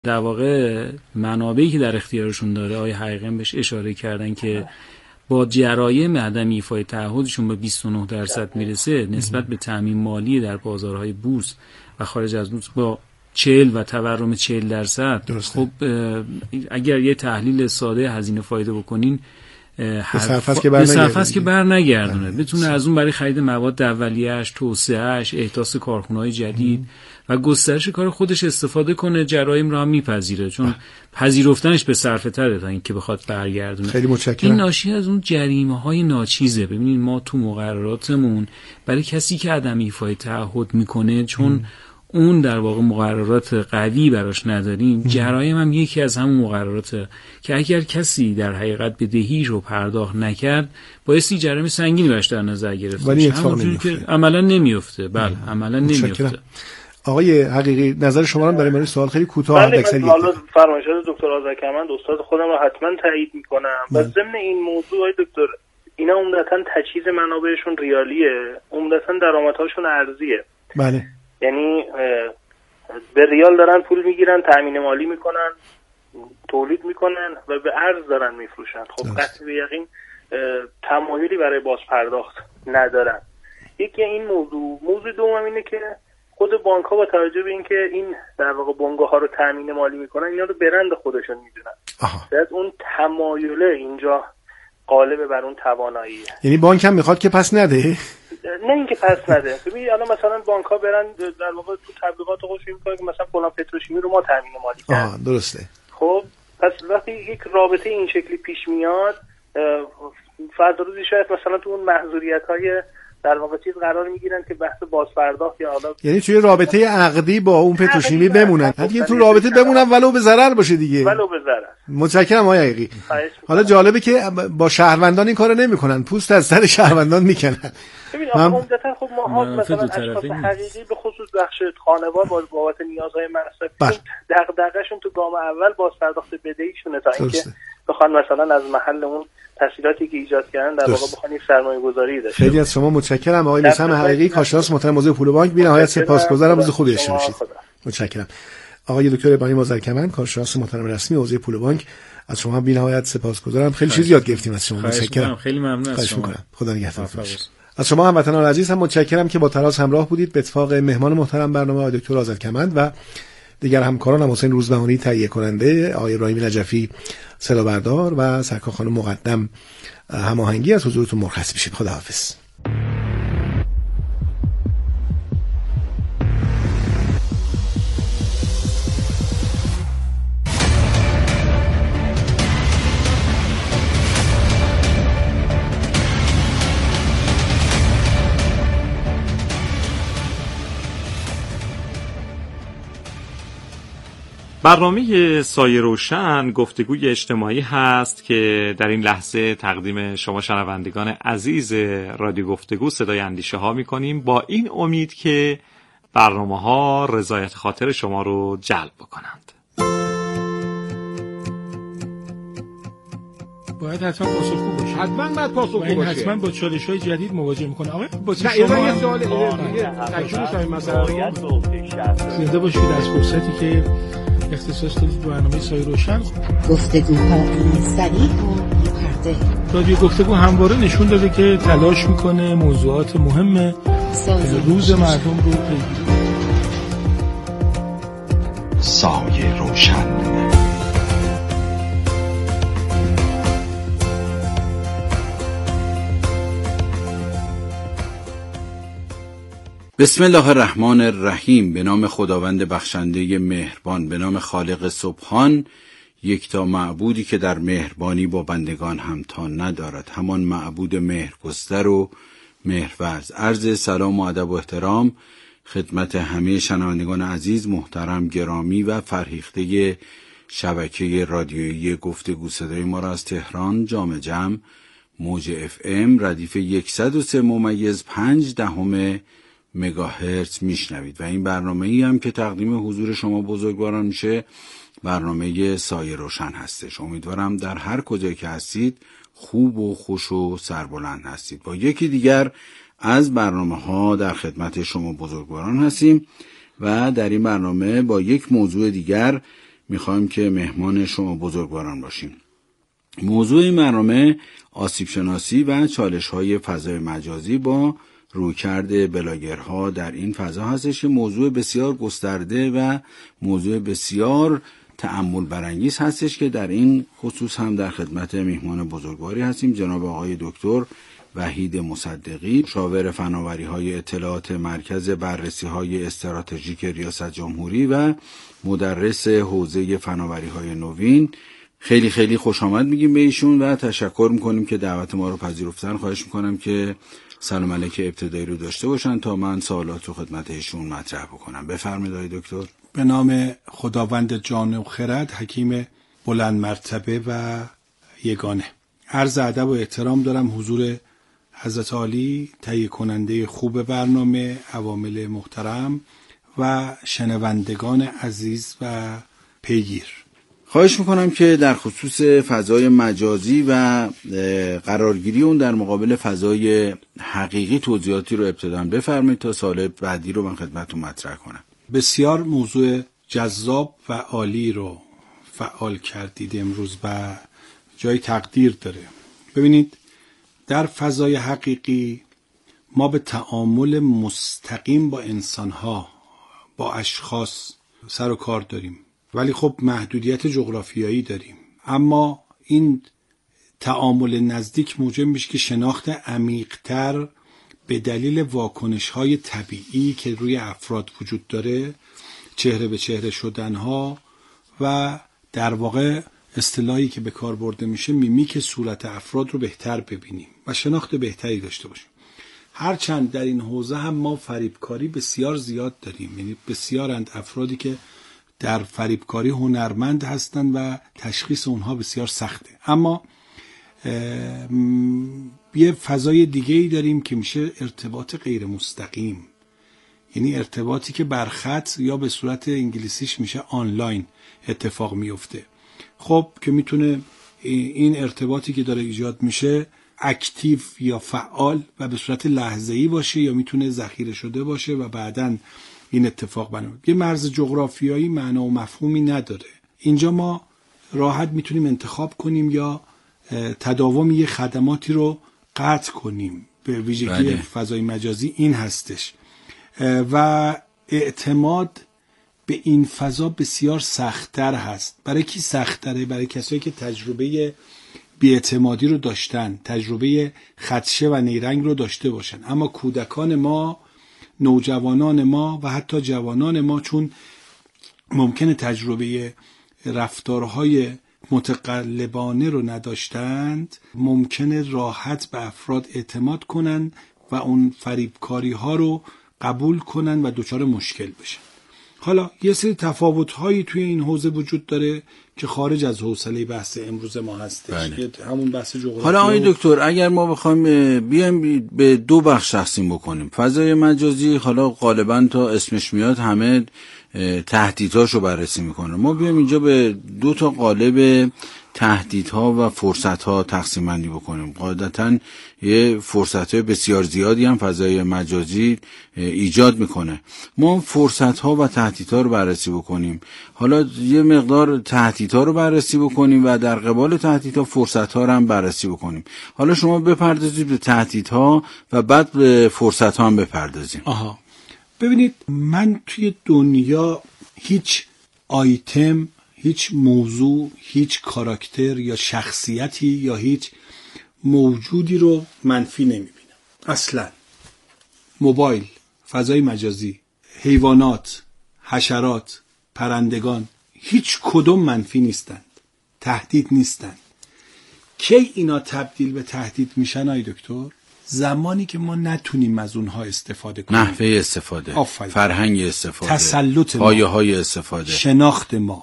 در واقع منابعی که در اختیارشون داره آقای حقیقی بهش اشاره کردن که با جرایم عدم ایفای تعهدشون به 29% میرسه نسبت به تامین مالی در بازارهای بورس و خارج از بورس با 40 و تورم 40%. خب اگر یه تحلیل ساده هزینه فایده بکنین به صرف که بر نگردونه، بتونه از اون برای خرید مواد اولیه‌اش، توسعه‌اش، احداث کارخونه‌های جدید و گسترش کار خودش استفاده کنه. جرایم رو هم میپذیره چون پذیرفتنش به صرفه تره تا اینکه بخواد برگردونه. خیلی متشکرم. این ناشی از اون جریمه‌های ناچیزه. ببینید ما تو مقرراتمون برای کسی که عدم ایفای تعهد میکنه چون اون در واقع مقررات قوی براش نداریم، جرایم هم یکی از همون مقرراته که اگر کسی در حقیقت بدهیش رو پرداخت نکرد بایستی جرایم سنگینی براش در نظر گرفته ولی بشه، همونجوری که عملا نمیفته. بله عملا نمیفته. آقای حقیقی نظر شما رو در این سوال خیلی کوتاه حد اکثر حالا فرمایشات دکتر آذرکمند استاد خودم رو حتما تایید میکنم. و ضمن این موضوع های دکتر اینا عمدتاً تجهیز منابعشون ریالیه، عمدتاً درآمدهاشون ارزیه. بله. یعنی به ریال دارن پول میگیرن، تامین مالی میکنن، تولید میکنن و به ارز دارن میفروشن. خب قطع به یقین تمایلی برای باز پرداخت ندارن. یکی این موضوع دوم اینه که خود بانک ها با توجه به اینکه این در واقع بنگاه ها رو تامین مالی میکنن اینا رو برند خودشون میدونن. از اون تمایل اینجا غالب بر اون تواناییه. یعنی بانک هم میخواد که پس نده؟ نه اینکه پس نده. ببین الان مثلا بانک ها برن در واقع تو تبلیغات خودشون میگن که مثلا فلان پتروشیمی رو ما تامین مالی کردیم. درسته. خب پس وقتی یک رابطه این شکلی پیش میاد فردا روزی شاید مثلا تو اون محظوریت‌های در واقع چیز قرار میگیرن که بحث بازپرداخت یا حالا یعنی توی رابطه عقدی با اون پتروشیمی بمونن. دیگه تو رابطه بمونن ولو به ضرر باشه دیگه. ولو به ضرر. متشکرم آقای حقیقی. حالا جالبه که با شهروندان این کارو نمیکنن، پوست از سر شهروندان میکنن. ببین عمدتاً خب ما مثلا اشخاص حقیقی به خصوص بخش خانوار با بابت نیازهای مصرفی دغدغه‌شون تو گام اول بازپرداخت بدهیشونه تا اینکه بخوان مثلا از محل اون تسهیلاتی که ایجاد کردن در واقع بخوان یک سرمایه‌گذاری داشته. خیلی از شما متشکرم آقای میثم حقیقی، کارشناس محترم موضوع پول بانک. بی نهایت سپاسگزارم، روز خوبی داشته باشید. متشکرم. آقای دکتر ابراهیم آذرکمند، کارشناس محترم رسمی حوزه پول بانک، از شما بی نهایت سپاسگزارم. خیلی چیز یاد گرفتیم از شما. متشکرم. خیلی ممنون از شما. خدا نگهدارتون. از شما هموطنان عزیز هم متشکرم که با تراز همراه بودید. به اتفاق مهمان محترم برنامه آقای دکتر آذرکمند و دیگر همکارانم حسین روزبهانی تهیه کننده، آقای ابراهیم نجفی صدابردار و سرکار خانم مقدم هماهنگی، از حضورتون مرخص میشیم. خداحافظ. برنامه سایه روشن گفتگوی اجتماعی هست که در این لحظه تقدیم شما شنوندگان عزیز رادیو گفتگو صدای اندیشه ها میکنیم با این امید که برنامه ها رضایت خاطر شما رو جلب بکنند. باید حتما پاسخگو باشه. حتما باید پاسخگو باشه. حتما با چالش‌های جدید مواجه میکنه. آقا با نه یه سوال تکمیل مثلا زنده باشید از فرصتی که اختصاص دادید برنامه سایه روشن. گفتگوهای سریع و بی‌پرده. رادیو گفتگو همواره نشون داده که تلاش میکنه موضوعات مهم روز مردم رو پیگیری کنه. سایه روشن. بسم الله الرحمن الرحیم. به نام خداوند بخشنده مهربان، به نام خالق سبحان، یکتا معبودی که در مهربانی با بندگان همتا ندارد، همان معبود مهرگستر و مهرورز. عرض سلام و ادب و احترام خدمت همه شنوندگان عزیز، محترم، گرامی و فرهیخته شبکه رادیویی گفتگو صدای ما را از تهران جام جم موج FM ردیف 103.5 مگاهرتز میشنوید و این برنامه‌ای هم که تقدیم حضور شما بزرگواران میشه برنامه سایه روشن هستش. امیدوارم در هر کجایی که هستید خوب و خوش و سربلند هستید. با یکی دیگر از برنامه‌ها در خدمت شما بزرگواران هستیم و در این برنامه با یک موضوع دیگر میخوایم که مهمان شما بزرگواران باشیم. موضوع این برنامه آسیب شناسی و چالش‌های فضای مجازی با رویکرد بلاگرها در این فضا هستش که موضوع بسیار گسترده و موضوع بسیار تأمل برانگیز هستش که در این خصوص هم در خدمت مهمان بزرگواری هستیم، جناب آقای دکتر وحید مصدقی، مشاور فناوری‌های اطلاعات مرکز بررسی‌های استراتژیک ریاست جمهوری و مدرس حوزه فناوری‌های نوین. خیلی خیلی خوش آمد میگیم به ایشون و تشکر میکنیم که دعوت ما رو پذیرفتن. خواهش میکنم که سلام علیک ابتدایی رو داشته باشن تا من سوالات رو خدمت ایشون مطرح بکنم. بفرمایید آقای دکتر. به نام خداوند جان و خرد، حکیم بلند مرتبه و یگانه. عرض ادب و احترام دارم حضور حضرت عالی، تهیه کننده خوب برنامه، عوامل محترم و شنوندگان عزیز و پیگیر. خواهش میکنم که در خصوص فضای مجازی و قرارگیری اون در مقابل فضای حقیقی توضیحاتی رو ابتداً بفرمایید تا سوال بعدی رو من خدمتتون مطرح کنم. بسیار موضوع جذاب و عالی رو فعال کردید امروز و جای تقدیر داره. ببینید، در فضای حقیقی ما به تعامل مستقیم با انسانها، با اشخاص سر و کار داریم، ولی خب محدودیت جغرافیایی داریم. اما این تعامل نزدیک موجب میشه که شناخت عمیق‌تر به دلیل واکنش‌های طبیعی که روی افراد وجود داره، چهره به چهره شدنها و در واقع اصطلاحی که به کار برده میشه میمیک صورت افراد رو بهتر ببینیم و شناخت بهتری داشته باشیم. هرچند در این حوزه هم ما فریبکاری بسیار زیاد داریم، یعنی بسیارند افرادی که در فریبکاری هنرمند هستند و تشخیص اونها بسیار سخته. اما یه فضای دیگه‌ای داریم که میشه ارتباط غیر مستقیم، یعنی ارتباطی که بر خط یا به صورت انگلیسیش میشه آنلاین اتفاق میفته. خب که میتونه این ارتباطی که داره ایجاد میشه اکتیو یا فعال و به صورت لحظه‌ای باشه یا میتونه ذخیره شده باشه و بعداً این اتفاق بنابراین یه مرز جغرافیایی معنا و مفهومی نداره. اینجا ما راحت میتونیم انتخاب کنیم یا تداوم یه خدماتی رو قطع کنیم. به ویژگی فضای مجازی این هستش و اعتماد به این فضا بسیار سخت‌تر هست. برای کی سخت‌تره؟ برای کسایی که تجربه بی‌اعتمادی رو داشتن، تجربه خدشه و نیرنگ رو داشته باشن. اما کودکان ما، نوجوانان ما و حتی جوانان ما چون ممکنه تجربه رفتارهای متقلبانه رو نداشتند، ممکنه راحت به افراد اعتماد کنن و اون فریبکاری ها رو قبول کنن و دچار مشکل بشن. حالا یه سری تفاوت‌هایی توی این حوزه وجود داره که خارج از حوصله بحث امروز ما هستش، که همون بحث جغرافیا. حالا آقای دکتر، اگر ما بخوایم بیایم به دو بخش تقسیم بکنیم فضای مجازی، حالا غالبا تا اسمش میاد همه تهدیدهاشو بررسی میکنه، ما بیایم اینجا به دو تا قالب تهدیدها و فرصتها تقسیم بندی بکنیم. قاعدتاً یه فرصتهای بسیار زیادی هم فضای مجازی ایجاد میکنه. ما فرصتها و تهدیدها رو بررسی بکنیم. حالا یه مقدار تهدیدها رو بررسی بکنیم و در قبال تهدیدها فرصتها رو هم بررسی بکنیم. حالا شما بپردازید به تهدیدها و بعد به فرصتها هم بپردازیم. ببینید، من توی دنیا هیچ آیتم، هیچ موضوع، هیچ کاراکتر یا شخصیتی یا هیچ موجودی رو منفی نمیبینم اصلا. موبایل، فضای مجازی، حیوانات، حشرات، پرندگان، هیچ کدوم منفی نیستند، تهدید نیستند. کی اینا تبدیل به تهدید میشن آی دکتر؟ زمانی که ما نتونیم از اونها استفاده کنیم. نحوه استفاده، فرهنگ استفاده، تسلط ما، پایه‌های استفاده، شناخت ما،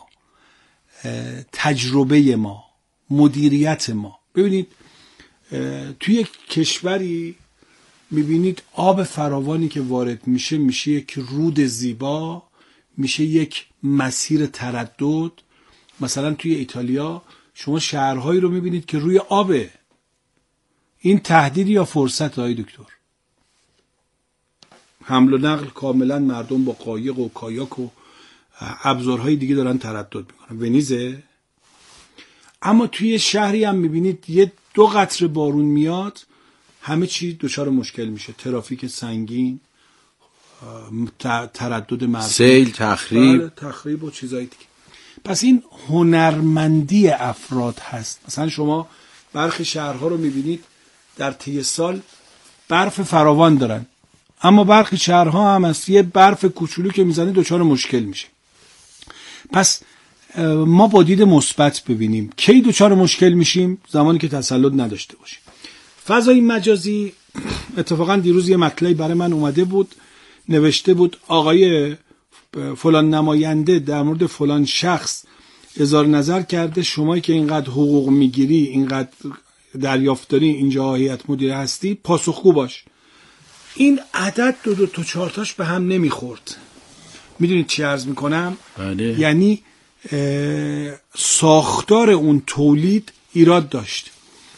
تجربه ما، مدیریت ما. ببینید توی یک کشوری میبینید آب فراوانی که وارد میشه میشه یک رود زیبا، میشه یک مسیر تردد. مثلا توی ایتالیا شما شهرهایی رو میبینید که روی آبه. این تهدید یا فرصت های دکتر؟ حمل و نقل کاملا مردم با قایق و کایاک و ابزارهای دیگه دارن تردد میکنن. ونیزه. اما توی شهری هم میبینید یه 2 قطره بارون میاد همه چی دچار مشکل میشه، ترافیک سنگین، تردد مردم، سیل، تخریب و چیزای دیگه. پس این هنرمندی افراد هست. مثلا شما برخی شهرها رو میبینید در طی سال برف فراوان دارن، اما برخی شهرها هم از یه برف کوچولو که میزنه دچار مشکل میشه. پس ما با دید مثبت ببینیم. کی دچار مشکل میشیم؟ زمانی که تسلط نداشته باشیم. فضای مجازی، اتفاقا دیروز یه مطلبی برای من اومده بود، نوشته بود آقای فلان نماینده در مورد فلان شخص اظهار نظر کرده، شمایی که اینقدر حقوق میگیری، اینقدر دریافت داری، اینجا هیئت مدیره هستی، پاسخگو باش. این عدد 2 تا 4 تاش به هم نمیخورد. میدونید چی عرض میکنم؟ بله. یعنی ساختار اون تولید ایراد داشت.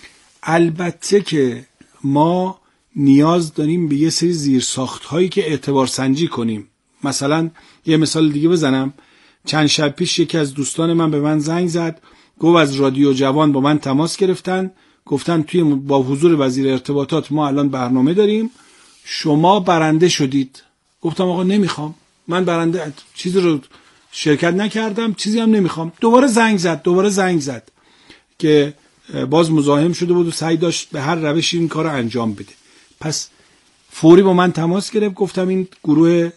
البته که ما نیاز داریم به یه سری زیرساخت هایی که اعتبار سنجی کنیم. مثلا یه مثال دیگه بزنم، چند شب پیش یکی از دوستان من به من زنگ زد، گفت از رادیو جوان با من تماس گرفتن، گفتن توی با حضور وزیر ارتباطات ما الان برنامه داریم، شما برنده شدید. گفتم آقا نمیخوام، من برنده چیزی رو شرکت نکردم، چیزی هم نمیخوام. دوباره زنگ زد که باز مزاحم شده بود و سعی داشت به هر روشی این کار رو انجام بده. پس فوری با من تماس گرفت، گفتم این گروه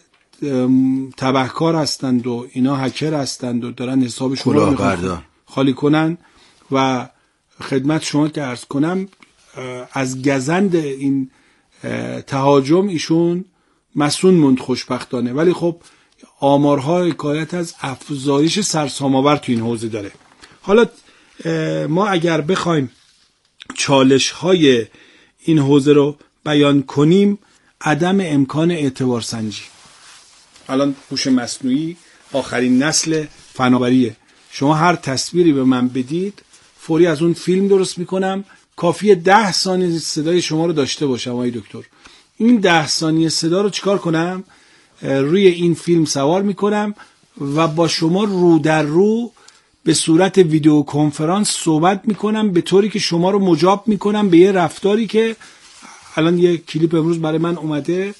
تبهکار هستند و اینا هکر هستند و دارن حساب شما رو خالی کنن و خدمت شما که عرض کنم از گزند این تهاجم ایشون مسئول موند خوشبختانه. ولی خب آمارها حکایت از افزایش سرسام‌آور تو این حوزه داره. حالا ما اگر بخوایم چالش‌های این حوزه رو بیان کنیم، عدم امکان اعتبار سنجی. الان هوش مصنوعی آخرین نسل فناوریه. شما هر تصویری به من بدید فوری از اون فیلم درست میکنم، کافیه 10 ثانیه صدای شما رو داشته باشم آقای دکتر. این 10 ثانیه صدا رو چیکار کنم؟ روی این فیلم سوار میکنم و با شما رو در رو به صورت ویدیو کنفرانس صحبت میکنم، به طوری که شما رو مجاب میکنم به یه رفتاری که الان یه کلیپ امروز برای من اومده،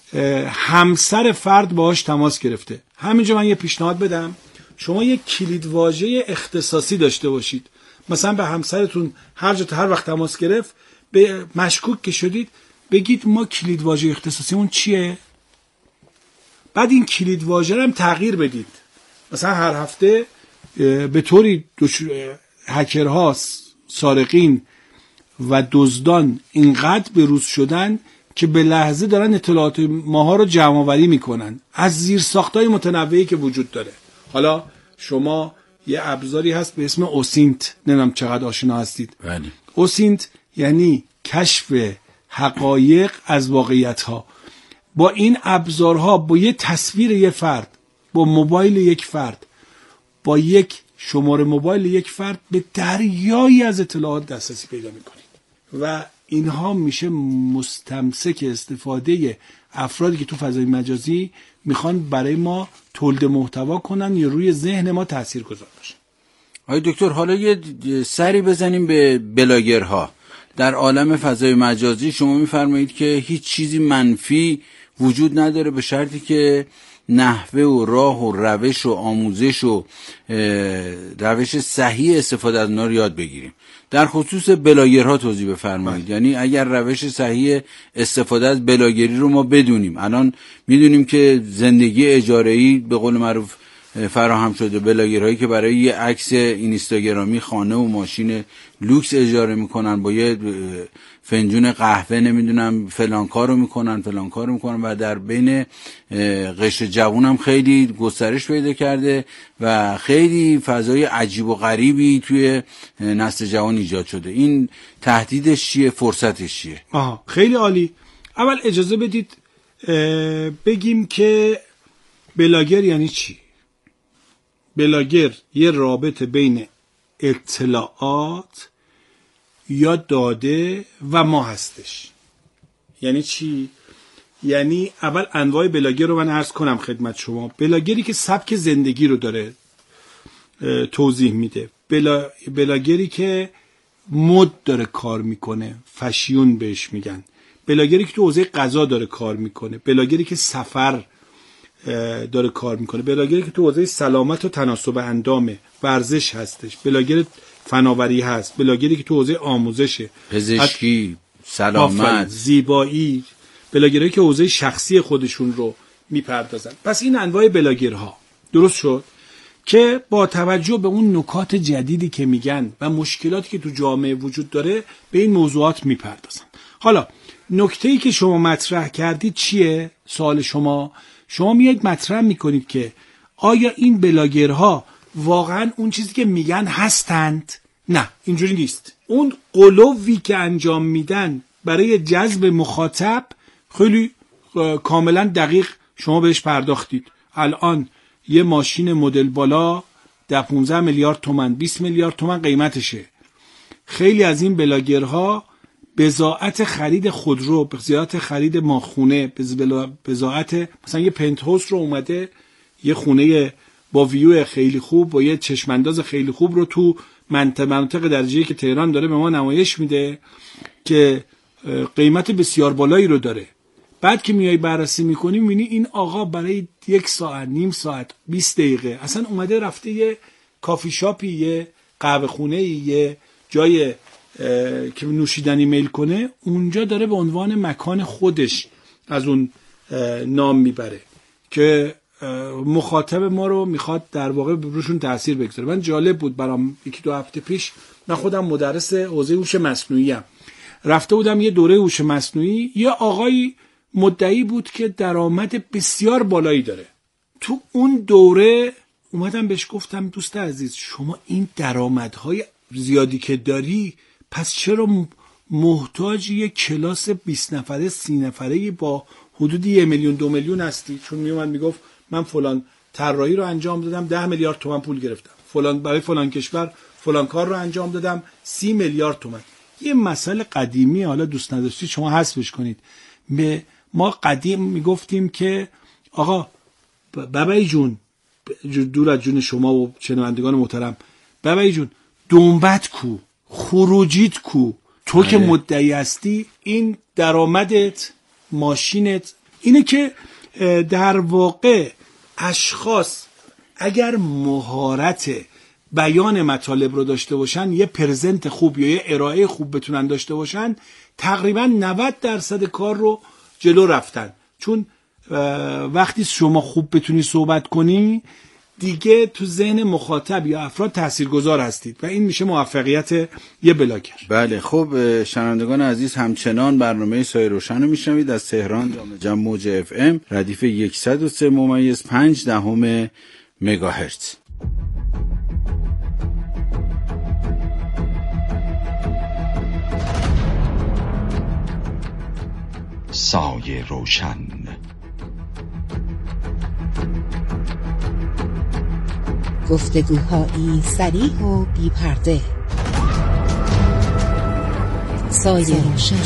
همسر فرد باهاش تماس گرفته. همینجا من یه پیشنهاد بدم، شما یه کلیدواژه اختصاصی داشته باشید. مثلا به همسرتون هر وقت تماس گرفت، به مشکوک که شدید بگید ما کلیدواژه اختصاصیمون چیه؟ بعد این کلیدواژه رو هم تغییر بدید. مثلا هر هفته به طوری هکرها، سارقین و دزدان اینقدر بروز شدن که به لحظه دارن اطلاعات ماها رو جمع آوری میکنن از زیرساخت‌های متنوعی که وجود داره. حالا شما یه ابزاری هست به اسم اوسینت، نمیدونم چقدر آشنا هستید. بله. اوسینت یعنی کشف حقایق از واقعیت‌ها. با این ابزارها، با یه تصویر یه فرد، با موبایل یک فرد، با یک شماره موبایل یک فرد به دریایی از اطلاعات دسترسی پیدا میکنید و اینها میشه مستمسک استفاده افرادی که تو فضای مجازی میخوان برای ما تولید محتوا کنن یا روی ذهن ما تاثیرگذار باشن. آقای دکتر حالا یه سری بزنیم به بلاگرها. در عالم فضای مجازی شما میفرمایید که هیچ چیزی منفی وجود نداره به شرطی که نحوه و راه و روش و آموزش و روش صحیح استفاده از اونا رو یاد بگیریم. در خصوص بلاگرها توضیح بفرمایید. یعنی اگر روش صحیح استفاده از بلاگری رو ما بدونیم، الان میدونیم که زندگی اجاره‌ای به قول معروف فراهم شده، بلاگرهایی که برای یه عکس اینستاگرامی خانه و ماشین لوکس اجاره میکنن، با یه فنجون قهوه نمیدونم فلان کارو میکنن و در بین قشر جوون هم خیلی گسترش پیدا کرده و خیلی فضای عجیب و غریبی توی نسل جوان ایجاد شده. این تهدیدش چیه؟ فرصتش چیه؟ خیلی عالی. اول اجازه بدید بگیم که بلاگر یعنی چی؟ بلاگر یه رابطه بین اطلاعات یا داده و ما هستش. یعنی چی؟ یعنی اول انواع بلاگر رو من عرض کنم خدمت شما. بلاگری که سبک زندگی رو داره توضیح میده، بلاگری که مد داره کار میکنه، فشیون بهش میگن، بلاگری که تو حوزه غذا داره کار میکنه، بلاگری که سفر داره کار میکنه، بلاگری که تو حوزه سلامت و تناسب اندام ورزش هستش، بلاگر فناوری هست، بلاگری که تو حوزه آموزشه، پزشکی، سلامت، زیبایی، بلاگرایی که حوزه شخصی خودشون رو میپردازن. پس این انواع بلاگرها درست شد که با توجه به اون نکات جدیدی که میگن و مشکلاتی که تو جامعه وجود داره به این موضوعات میپردازن. حالا نکته‌ای که شما مطرح کردید چیه؟ سوال شما میاد مطرح میکنید که آیا این بلاگرها واقعا اون چیزی که میگن هستند؟ نه، اینجوری نیست. اون قلوی که انجام میدن برای جذب مخاطب خیلی کاملا دقیق شما بهش پرداختید. الان یه ماشین مدل بالا 15 میلیارد تومان 20 میلیارد تومان قیمتشه. خیلی از این بلاگرها بضاعت خرید خودرو، بضاعت خرید ماخونه، بضاعت مثلا یه پنت هاوس رو اومده یه خونه با ویو خیلی خوب با یه چشمانداز خیلی خوب رو تو منطقه درجه‌ای که تهران داره به ما نمایش میده که قیمت بسیار بالایی رو داره. بعد که میای بررسی میکنی میبینی این آقا برای 1 ساعت، نیم ساعت، 20 دقیقه اصلا اومده رفته یه کافی شاپی، یه قهوه خونه، یه جای که نوشیدنی میل کنه، اونجا داره به عنوان مکان خودش از اون نام میبره که مخاطب ما رو میخواد در واقع روشون تأثیر بگذاره. من جالب بود برام 1-2 هفته پیش، من خودم مدرس حوزه هوش مصنوعی ام، رفته بودم یه دوره هوش مصنوعی، یه آقایی مدعی بود که درآمد بسیار بالایی داره. تو اون دوره اومدم بهش گفتم دوست عزیز شما این درآمدهای زیادی که داری پس چرا محتاج یک کلاس 20 نفره 30 نفره با حدود 1 میلیون 2 میلیون هستی؟ چون میومد میگفت من فلان طراحی رو انجام دادم 10 میلیارد تومان پول گرفتم، فلان برای فلان کشور فلان کار رو انجام دادم 30 میلیارد تومان. یه مسئله قدیمی، حالا دوست نداشتید شما حذفش کنید. ما قدیم میگفتیم که آقا بابای جون، دور از جون شما و شنوندگان محترم، بابای جون دنبت کو، خروجیت کو، تو که مدعی هستی این درآمدت، ماشینت، اینه که در واقع اشخاص اگر مهارت بیان مطالب رو داشته باشن، یه پرزنت خوب یا یه ارائه خوب بتونن داشته باشن، تقریبا 90% کار رو جلو رفتن. چون وقتی شما خوب بتونی صحبت کنی دیگه تو ذهن مخاطب یا افراد تاثیرگذار هستید و این میشه موفقیت یه بلاگر. بله خب شنوندگان عزیز، همچنان برنامه سایه روشن رو میشنوید از تهران جمع موج FM ردیف 103.5 مگاهرتز. سایه روشن. گفتگوهایی صریح و بی پرده. سایه روشن.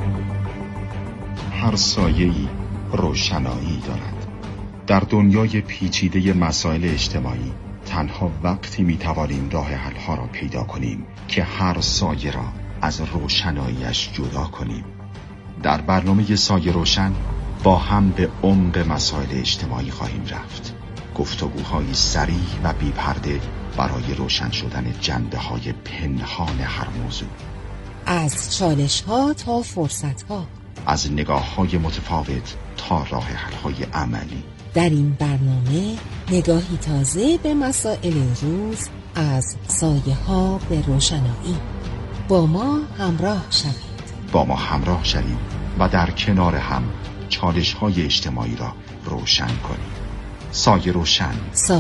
هر سایه‌ای روشنایی دارد. در دنیای پیچیده مسائل اجتماعی تنها وقتی میتوانیم راه حل‌ها را پیدا کنیم که هر سایه را از روشناییش جدا کنیم. در برنامه سایه روشن با هم به عمق مسائل اجتماعی خواهیم رفت. گفتگوهای صریح و بی پرده برای روشن شدن جنبه‌های پنهان هر موضوع. از چالش‌ها تا فرصت‌ها، از نگاه‌های متفاوت تا راه حل‌های عملی. در این برنامه نگاهی تازه به مسائل روز از سایه‌ها به روشنایی. با ما همراه شوید و در کنار هم چالش‌های اجتماعی را روشن کنیم. سایه روشن.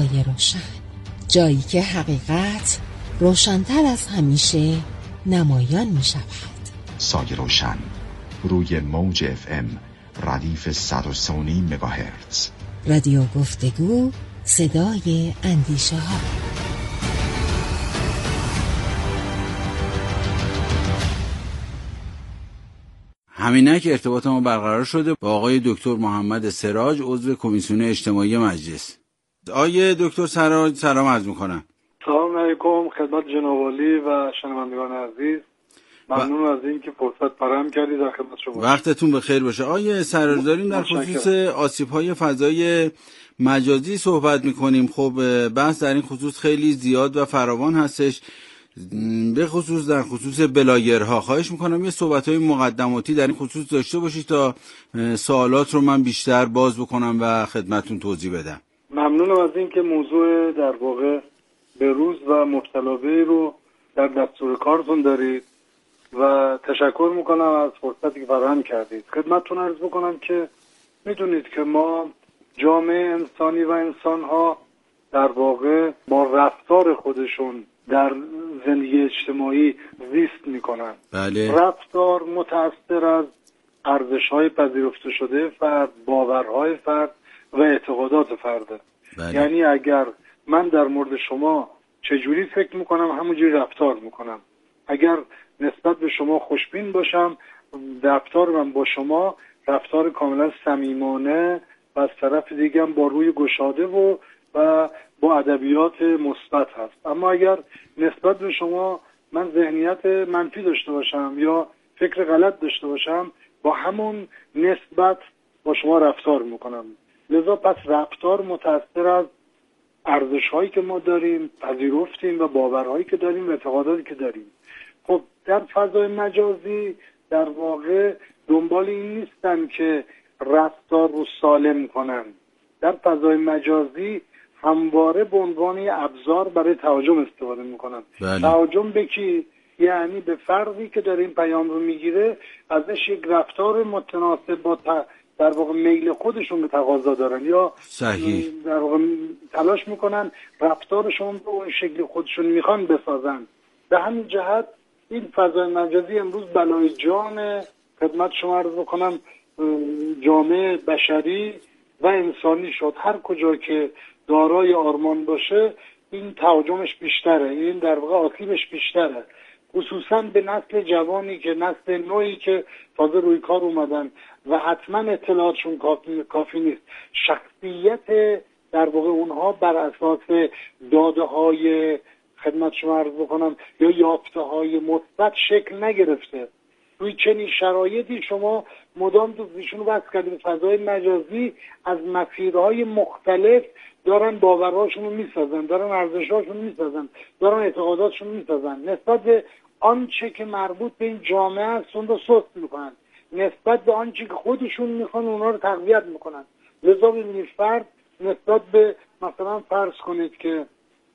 جایی که حقیقت روشن‌تر از همیشه نمایان می شود. سایه روشن روی موج FM ردیف 103.5 مگاهرتز. رادیو گفتگو، صدای اندیشه ها. همینک ارتباط ما برقرار شده با آقای دکتر محمد سراج، عضو کمیسیون اجتماعی مجلس. آقای دکتر سراج سلام عرض میکنم. سلام علیکم خدمت جناب عالی و شنوندگان عزیز. ممنون از اینکه فرصت فراهم کردید در خدمت شما. وقتتون بخیر باشه. آقای سراج داریم در خصوص آسیب‌های فضای مجازی صحبت میکنیم. خب بحث در این خصوص خیلی زیاد و فراوان هستش، به خصوص در خصوص بلاگرها. خواهش میکنم یه صحبت‌های مقدماتی در این خصوص داشته باشید تا سوالات رو من بیشتر باز بکنم و خدمتتون توضیح بدم. ممنونم از اینکه موضوع در واقع بروز و مبتلا به رو در دستور کارتون دارید و تشکر میکنم از فرصتی که فراهم کردید. خدمتتون عرض بکنم که میدونید که ما جامعه انسانی و انسان‌ها در واقع با رفتار خودشون در زندگی اجتماعی زیست میکنن. بله. رفتار متأثر از ارزش‌های پذیرفته شده فرد، باورهای فرد و اعتقادات فرده. بله. یعنی اگر من در مورد شما چجوری فکر میکنم همونجوری رفتار میکنم. اگر نسبت به شما خوشبین باشم، رفتار من با شما رفتار کاملا صمیمانه و از طرف دیگه هم با روی گشاده و با ادبیات مثبت هست. اما اگر نسبت به شما من ذهنیت منفی داشته باشم یا فکر غلط داشته باشم، با همون نسبت با شما رفتار میکنم. لذا پس رفتار متأثر از ارزش‌هایی که ما داریم، پذیرفتیم و باورهایی که داریم و اعتقاداتی که داریم. خب در فضای مجازی در واقع دنبال این نیستن که رفتار رو سالم کنن. در فضای مجازی همواره به عنوان ابزار برای تهاجم استفاده میکنن. بله. تهاجم به کی؟ یعنی به فردی که داره این پیام رو میگیره ازش یک رفتار متناسب با در واقع میل خودشون به تقاضا دارن یا صحیح در واقع تلاش میکنن رفتارشون رو اون شکلی خودشون میخوان بسازن. به همین جهت این فضای مجازی امروز بلای جان خدمت شما عرض بکنم جامعه بشری و انسانی شد. هر کجا که دارای آرمان باشه این تهاجمش بیشتره، این در واقع آسیبش بیشتره، خصوصا به نسل جوانی که نسل نوعی که تازه روی کار اومدن و حتما اطلاعاتشون کافی نیست. شخصیت در واقع اونها بر اساس داده های خدمت شما عرض بکنم یا یافته های مثبت شکل نگرفته. روی چنین شرایطی شما مدام دوستیشون رو بس کردید. فضای مجازی از مسیرهای مختلف دارن باورهاشون رو میسازن، دارن ارزشهاشون رو میسازن، دارن اعتقاداتشون رو میسازن. نسبت به آنچه که مربوط به این جامعه است اون رو سست میکنن، نسبت به آنچه که خودشون میخوان اونها رو تقویت میکنن. لذا ببینید فرد نسبت به مثلا فرض کنید که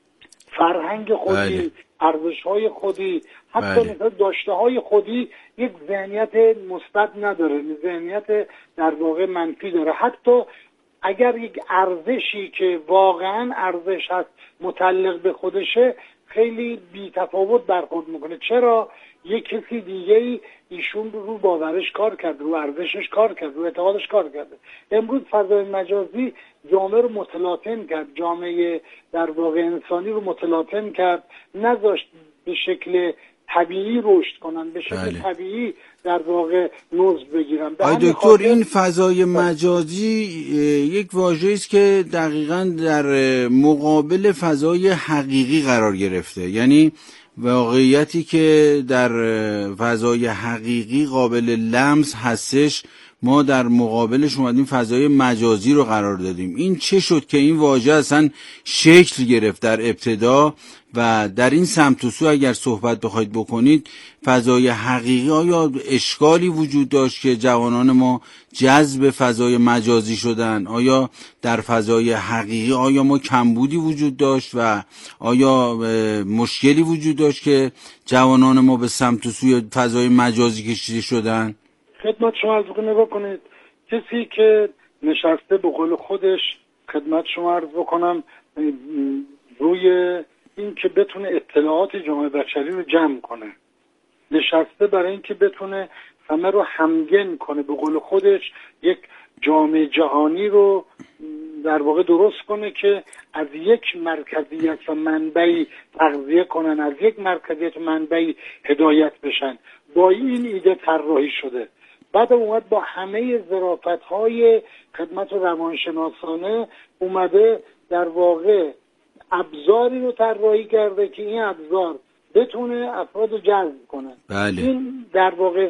فرهنگ خودی، بله. ارزش‌های خودی، حتی بله. مثلا داشته‌های خودی یک ذهنیت مثبت نداره، ذهنیت در واقع منفی داره. حتی اگر یک ارزشی که واقعا ارزش هست متعلق به خودشه خیلی بی‌تفاوت برخورد میکنه. چرا؟ یک کسی دیگه ایشون رو باورش کار کرده، رو ارزشش کار کرده، رو اعتقادش کار کرده. امروز فضای مجازی جامعه رو متلاطم کرد، جامعه در واقع انسانی رو متلاطم کرد، نذاشت به شکل طبیعی رشد کنن، به شکل بله. طبیعی در واقع نوز بگیرن. آقای دکتر این فضای مجازی یک واژه‌ای است که دقیقاً در مقابل فضای حقیقی قرار گرفته. یعنی واقعیتی که در فضای حقیقی قابل لمس هستش ما در مقابلش اومدیم فضای مجازی رو قرار دادیم. این چه شد که این واژه اصلا شکل گرفت در ابتدا و در این سمت و سو اگر صحبت بخواید بکنید فضای حقیقی آیا اشکالی وجود داشت که جوانان ما جذب فضای مجازی شدن؟ آیا در فضای حقیقی آیا ما کمبودی وجود داشت و آیا مشکلی وجود داشت که جوانان ما به سمت و سوی فضای مجازی کشیده شدن؟ خدمت شما عرض نگاه کنید، کسی که نشسته به قول خودش خدمت شما عرض بکنم روی این که بتونه اطلاعات جامعه بشری رو جمع کنه، نشسته برای این که بتونه همه رو همگن کنه، به قول خودش یک جامعه جهانی رو در واقع درست کنه که از یک مرکزیت و منبعی تغذیه کنن، از یک مرکزیت و منبعی هدایت بشن. با این ایده طراحی شده. بعد اومد با همه ظرافت‌های خدمت روانشناسانه اومده در واقع ابزاری رو طراحی کرده که این ابزار بتونه افراد رو جذب کنه. بله. این در واقع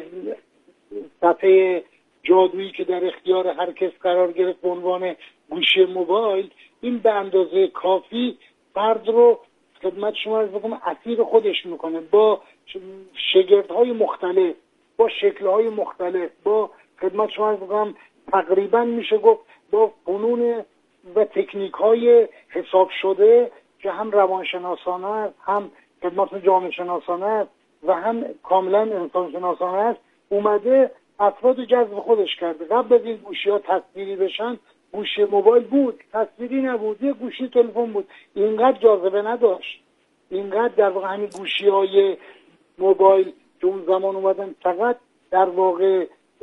صفحه جادویی که در اختیار هر کس قرار گرفت به عنوان گوشی موبایل، این به اندازه کافی فرد رو خدمت شما عرض بکنم اسیر خودش میکنه، با شگردهای مختلف، با شکلهای مختلف، با خدمت شما عرض بکنم تقریبا میشه گفت با فنون و تکنیک‌های حساب شده که هم روانشناسانه است، هم خدمت جامعه شناسانه است و هم کاملا انسان شناسانه است، اومده افراد جذب خودش کرده. قبل از این گوشی‌ها تصویری بشن، گوشی موبایل بود، تصویری نبود، یه گوشی تلفن بود، اینقدر جاذبه نداشت. اینقدر در واقع همین گوشی‌های موبایل که اون زمان اومدن فقط در واقع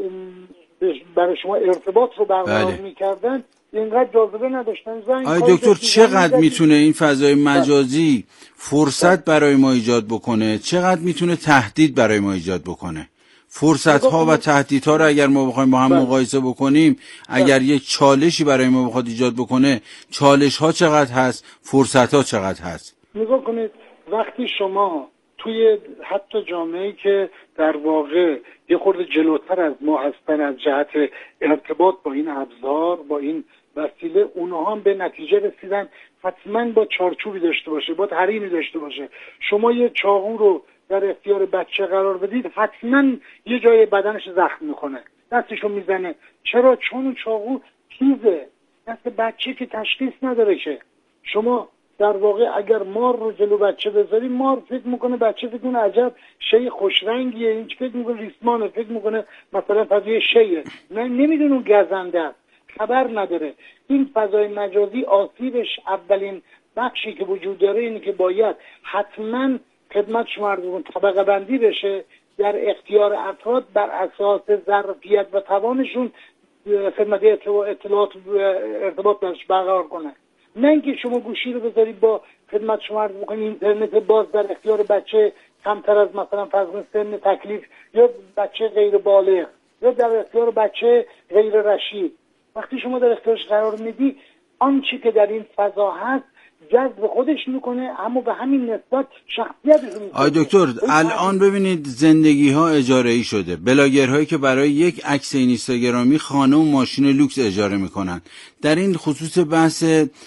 برای شما ارتباط رو برقرار می‌کردن، اینقدر جاذبه نداشتن. آقای دکتر چقدر میتونه این فضای مجازی فرصت برای ما ایجاد بکنه، چقدر میتونه تهدید برای ما ایجاد بکنه؟ فرصت ها و تهدیدها رو اگر ما بخوایم با هم مقایسه بکنیم، اگر یک چالشی برای ما بخواد ایجاد بکنه، چالش ها چقدر هست، فرصت ها چقدر هست؟ نگاه کنید، وقتی شما توی حتی جامعه‌ای که در واقع یه خورده جلوتر از ما هستن از جهت ارتباط با این ابزار، با این وسیله، اونها هم به نتیجه رسیدن حتما با چارچوبی داشته باشه، با حریمی داشته باشه. شما یه چاقو رو در اختیار بچه قرار بدید، حتما یه جای بدنش زخم میکنه، دستشو میزنه. چرا؟ چون اون چاقو تیزه، دست بچه که تشخیص نداره که. شما در واقع اگر مار رو جلو بچه بذاری، مار فکر میکنه، بچه فکر میکنه عجب شی خوشرنگیه، این فکر میکنه ریسمانه، فکر میکنه مثلا فضای شیه، نمیدونه اون گزنده است، خبر نداره. این فضای مجازی آسیبش اولین بخشی که وجود داره اینه که باید حتما خدمت شما عرض کنم طبقه بندی بشه، در اختیار افراد بر اساس ظرفیت و توانشون خدمت ارتباط درش برقرار کنه. نه اینکه شما گوشی رو بذاری با خدمت شما عرض بکنید اینترنت باز در اختیار بچه کمتر از مثلا فرض سن تکلیف، یا بچه غیر بالغ، یا در اختیار بچه غیر رشید. وقتی شما در اختیارش قرار میدی، آنچه که در این فضا هست جذب خودش میکنه، اما به همین نسبت شخصیتش میکنه. آی دکتر، الان ببینید زندگی ها اجاره ای شده، بلاگرهایی که برای یک عکس اینستاگرامی خانه و ماشین لوکس اجاره میکنن. در این خصوص بحث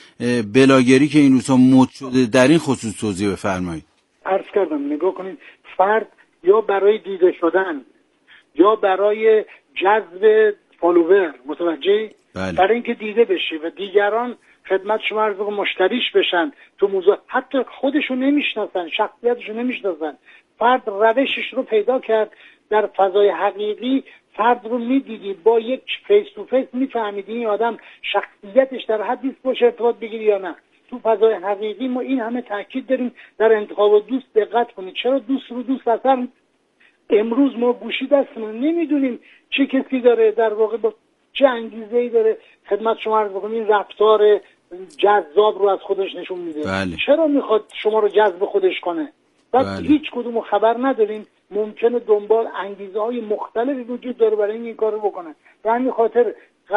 بلاگری که این روزها مد شده، در این خصوص توضیح بفرمایید. عرض کردم، نگاه کنید، فرد یا برای دیده شدن یا برای جذب فالوور، متوجه؟ برای اینکه دیده بشه و دیگران خدمت شما عرض کنم مشتریش بشن تو موضوع، حتی خودشو نمیشناسن، شخصیتشو نمیشناسن. فرد روشش رو پیدا کرد. در فضای حقیقی فرد رو میدیدی، با یک فیس تو فیس میفهمیدی این آدم شخصیتش در حدی است باشه ارتباط بگیری یا نه. تو فضای حقیقی ما این همه تاکید داریم در انتخاب دوست دقت کنید. چرا دوست رو دوست اصلا امروز ما گوشی دستمون نمیدونیم چه کسی داره، در واقع با چه انگیزه‌ای داره خدمت شما عرض بکنم این رفتار جذاب رو از خودش نشون میده. بله. چرا میخواد شما رو جذب خودش کنه؟ بعد هیچ کدومو خبر نداریم. ممکنه دنبال انگیزه های مختلفی وجود داره برای این کارو بکنه. به همین خاطر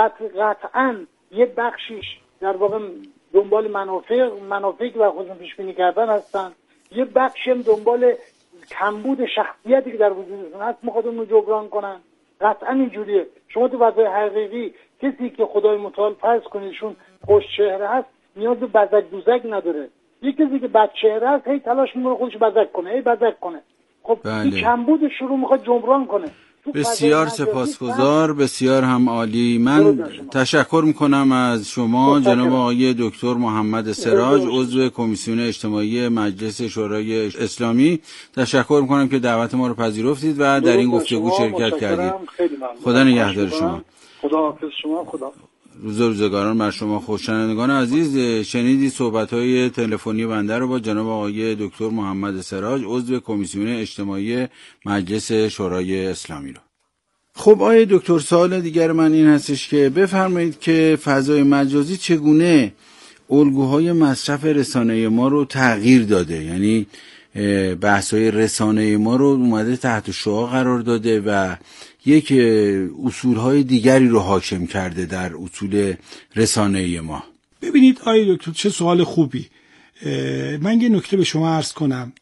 قطعاً یه بخشیش در واقع دنبال منافع و خودشون پیش بینی کردن هستن، یه بخشی هم دنبال کمبود شخصیتی که در وجودشون هست میخواد اون رو جبران کنن. قطعاً اینجوریه. شما تو فضای حقیقی کسی که خدای متعال فرض کنیدشون خوش چهره هست نیاز به بزک دوزک نداره. یک کسی که بد چهره هست هی تلاش میکنه خودش بزک کنه، هی بزک کنه. خب این کمبودش رو میخواد جبران کنه. بسیار سپاسگزار، بسیار هم عالی. من تشکر میکنم از شما جناب آقای دکتر محمد سراج، عضو کمیسیون اجتماعی مجلس شورای اسلامی. تشکر میکنم که دعوت ما رو پذیرفتید و در این گفتگو شرکت کردید. خدا نگهدار شما. خداحافظ شما. خدا روزگاران بر شما خوش. شنوندگان عزیز، شنیدید صحبت‌های تلفنی بنده رو با جناب آقای دکتر محمد سراج، عضو کمیسیون اجتماعی مجلس شورای اسلامی رو. خب آقای دکتر، سوال دیگر من این هستش که بفرمایید که فضای مجازی چگونه الگوهای مصرف رسانه ما رو تغییر داده، یعنی بحث‌های رسانه ما رو اومده تحت شعاع قرار داده و یک اصولهای دیگری رو حاکم کرده در اصول رسانه ما؟ ببینید آقای دکتر چه سوال خوبی. من یه نکته به شما عرض کنم.